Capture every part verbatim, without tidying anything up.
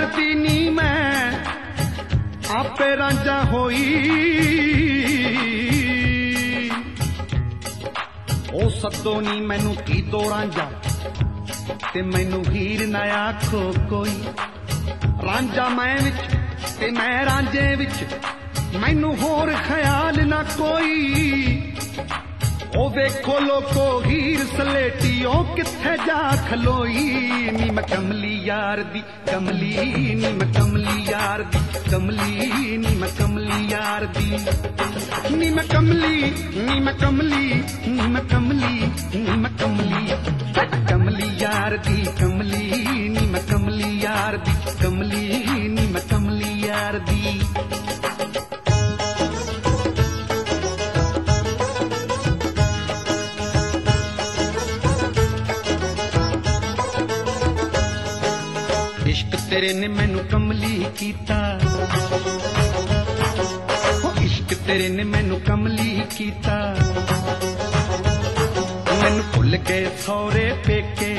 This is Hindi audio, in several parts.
दी नी मैं आपे रांझा होई ओ सदो नी मैनू की दो रांझा ते मैनू हीर ना आखो कोई रांझा मैं विच ते मैं रांझे विच मैनू होर ख्याल ना कोई ओ देखो लोको हीर सलेटी ओ किथे जा खलोई नी मैं कमली यार दी कमली नी मैं कमली यार दी कमली नी मैं कमली यार दी नी मैं कमली नी मैं कमली नी मैं कमली नी मैं कमली कमली यार दी कमली नी मैं कमली यार दी कमली नी मैं कमली यार दी इश्क तेरे ने मैनू कमली कीता हो इश्क तेरे ने मैनू कमली कीता मैनू भुल गए सौरे पेके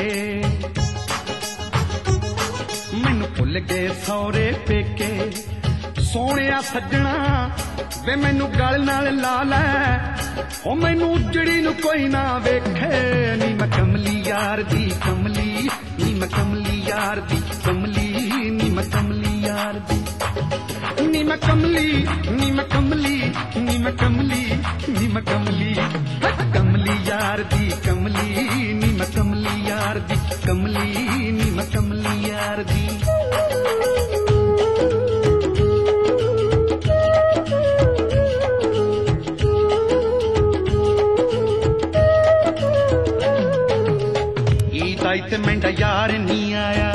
मैनू भुल गए सौरे पेके सोहणिया सज्जणा वे मैनू गल नाल ला लै ओ मैनू उजड़ी नू कोई ना वेखे नी मैं कमली यार दी कमली नी मैं कमली यार दी कमली नी मैं कमली यार दी नी मैं कमली नी मैं कमली नी मैं कमली नी मैं कमली कमली यार दी कमली नी मैं कमली यार दी कमली नी मैं कमली यार दी ईद मेंढा यार नी आया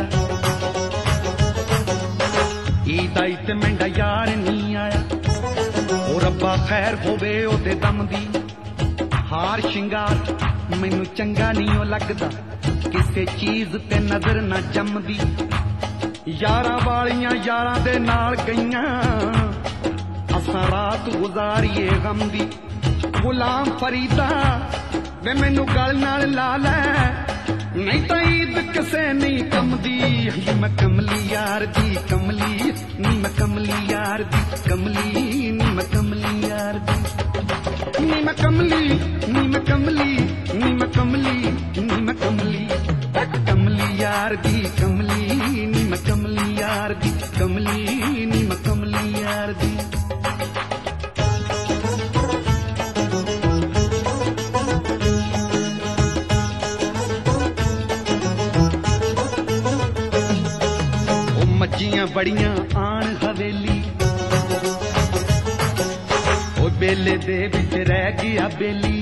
ईद ईद मेंढा यार नी आया ओ रब्बा खैर होवे ओदे दम दी हार शिंगार मैनू चंगा नहीं ओ लगदा किसे चीज ते नजर ना जमदी यारां वालियां यारां दे नाल गईयां असां रात गुजारीए गम दी गुलाम फरीदा वे मैनू गल नाल ला लै नहीं तो ईद किसे नहीं कमदी नी मैं कमली यार दी कमली नी मैं कमली यार दी कमली नी मैं कमली यार दी नी मैं कमली नी मैं कमली नी मैं कमली नी मैं कमली कमली यार दी कमली नी मैं कमली यार दी कमली नी मैं कमली यार दी मज्जियां बड़ियां आन हवेली ओ बेले दे विच रह गया बेली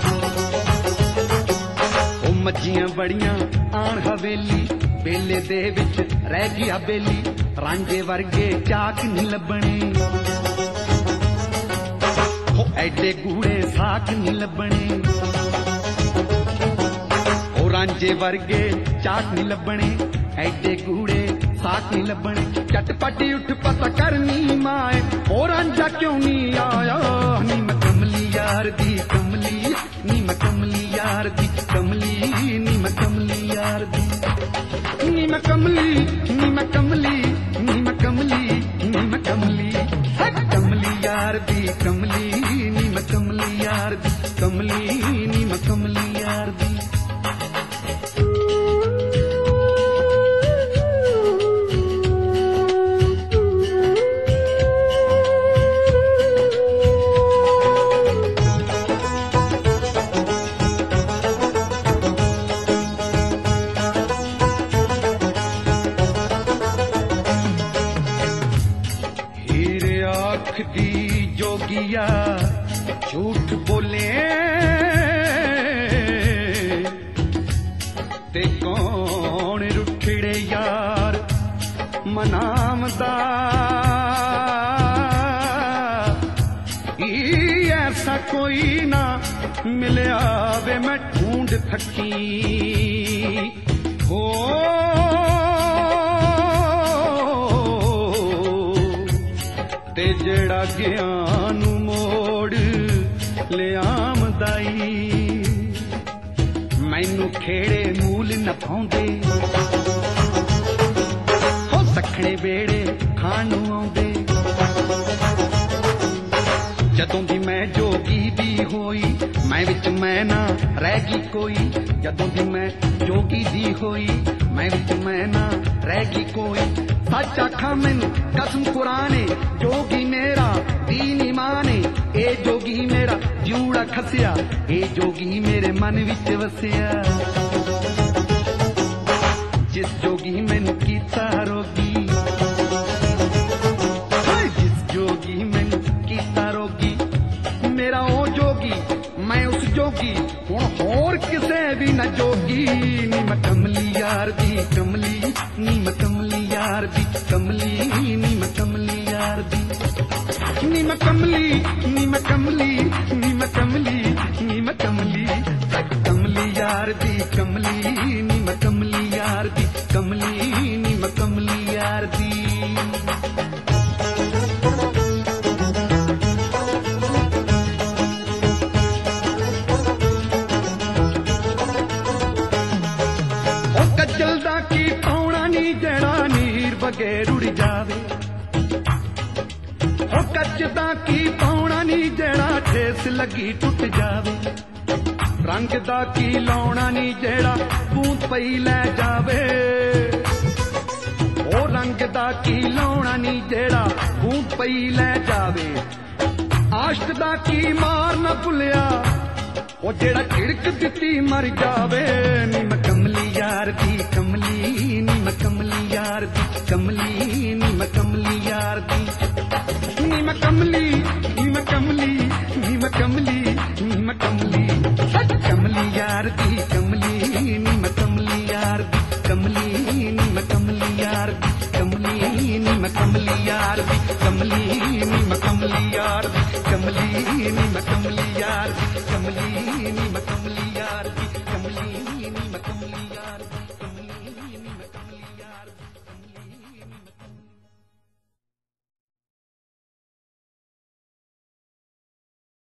ओ मज्जियां बड़ियां आन हवेली बेले दे विच रह गया बेली रांझे वर्गे चाक नहीं लभणे ओ एडे गूड़े साक नहीं लभणे ओ रांझे वर्गे चाक नहीं लभणे एडे गूड़े साथ नहीं लभणे चटपटी उठ पता करनी माए और रांझा क्यों नहीं आया नी मैं कमली यार दी कमली नी मैं कमली यार दी कमली नी मैं कमली यार दी नी मैं कमली नी मैं कमली नी मैं कमली नी मैं कमली कमली यार दी कमली नी मैं कमली यार दी कमली नी मैं कमली यार दी दी जोगिया झूठ बोले ते कौन रुठड़े यार मनामदा ऐसा कोई ना मिलया वे मैं ढूंढ थकी हो ते जड़ा ज्ञान मोड़ ले आमदाई मैनू खेड़े मूल न पाउंदे हो सख ਗਹਿਣੇ ਵੇੜੇ ਖਾਣ ਨੂੰ ਆਉਂਦੇ ਜਦੋਂ ਦੀ ਮੈਂ ਜੋਗੀ ਦੀ ਹੋਈ ਮੈਂ ਵਿੱਚ ਮੈਂ ਨਾ ਰਹਿ ਗਈ ਕੋਈ ਜਦੋਂ ਦੀ ਮੈਂ ਜੋਗੀ ਦੀ ਹੋਈ ਮੈਂ ਵਿੱਚ ਮੈਂ ਨਾ ਰਹਿ ਗਈ ਕੋਈ ਸੱਚ ਆਖਾਂ ਮੈਨੂੰ ਕਸਮ ਕੁਰਾਨੇ ਜੋਗੀ ਮੇਰਾ ਦੀਨ ਇਮਾਨੇ ਇਹ ਜੋਗੀ ਮੇਰਾ ਜੂੜਾ ਖਸਿਆ ਇਹ ਜੋਗੀ ਮੇਰੇ ਮਨ ਵਿੱਚ ਵਸਿਆ ਜਿਸ ਜੋਗੀ ਮੈਨੂੰ ਕੀਤਾ ਰੋਗੀ ਜਿਸ ਜੋਗੀ ਮੈਨੂੰ ਕੀਤਾ ਰੋਗੀ ਮੇਰਾ ਉਹ ਜੋਗੀ ਮੈਂ ਉਸ ਜੋਗੀ ਹੁਣ ਹੋਰ ਕਿਸੇ ਵੀ ਨਾ ਜੋਗੀ ਨੀ ਮੈਂ ਕਮਲੀ ਯਾਰ ਦੀ ਕਮਲੀ ਨੀ ਮੈਂ ਕਮਲੀ ਯਾਰ ਦੀ ਕਮਲੀ ਨੀ ਮੈਂ ਕਮਲੀ ਯਾਰ ਦੀ ਨੀ ਮੈਂ ਕਮਲੀ ਨੀ ਮੈਂ ਕਮਲੀ ਨੀ ਮੈਂ ਕਮਲੀ ਨੀ ਮੈਂ ਕਮਲੀ ਕਮਲੀ ਯਾਰ ਦੀ ਕਮਲੀ ਨੀ ਮੈਂ ਕਮਲੀ ਯਾਰ ਦੀ ਕਮਲੀ ਨੀ ਮੈਂ ਕਮਲੀ ਯਾਰ ਦੀ ਕੱਜਲ ਦਾ ਕੀ ਪਾਉਣਾ ਨੀ ਜਿਹੜਾ ਨੀਰ ਬਗੇ ਰੁੜ ਜਾਵੇ ਉਹ ਕੱਚ ਦਾ ਕੀ ਪਾਉਣਾ ਨੀ ਜਿਹੜਾ ਠੇਸ ਲੱਗੀ ਟੁੱਟ ਜਾਵੇ ਰੰਗ ਦਾ ਕੀ ਲਾਉਣਾ ਨੀ ਜਿਹੜਾ ਬੂੰਦ ਪਈ ਲੈ ਜਾਵੇ ਉਹ ਰੰਗ ਦਾ ਕੀ ਲਾਉਣਾ ਨੀ ਜਿਹੜਾ ਬੂੰਦ ਪਈ ਲੈ ਜਾਵੇ ਆਸ਼ਕ ਦਾ ਕੀ ਮਾਰ ਨਾ ਭੁੱਲਿਆ ਉਹ ਜਿਹੜਾ ਝਿੜਕ ਦਿੱਤੀ ਮਰ ਜਾਵੇ ਨੀ ਮੈਂ ਕਮਲੀ ਯਾਰ ਦੀ ਕਮਲੀ ਨੀ ਮੈਂ ਕਮਲੀ ਯਾਰ ਦੀ ਕਮਲੀ ਨੀ ਮੈਂ ਕਮਲੀ ਯਾਰ ਦੀ ਨੀ ਮੈਂ ਕਮਲੀ ਨੀ ਮੈਂ ਕਮਲੀ ਨੀ ਮੈਂ ਕਮਲੀ ਨੀ ਮੈਂ ਕਮਲੀ ਕਮਲੀ ਯਾਰ ਦੀ ਕਮਲੀ ਨੀ ਮੈਂ ਕਮਲੀ ਯਾਰ ਦੀ ਕਮਲੀ ਨੀ ਮੈਂ ਕਮਲੀ ਯਾਰ ਦੀ ਕਮਲੀ ਨੀ ਮੈਂ ਕਮਲੀ ਯਾਰ ਦੀ ਕਮਲੀ ਨੀ ਮੈਂ ਕਮਲੀ ਯਾਰ ਦੀ ਕਮਲੀ ਨੀ ਮੈਂ ਕਮਲੀ ਯਾਰ ਦੀ ਕਮਲੀ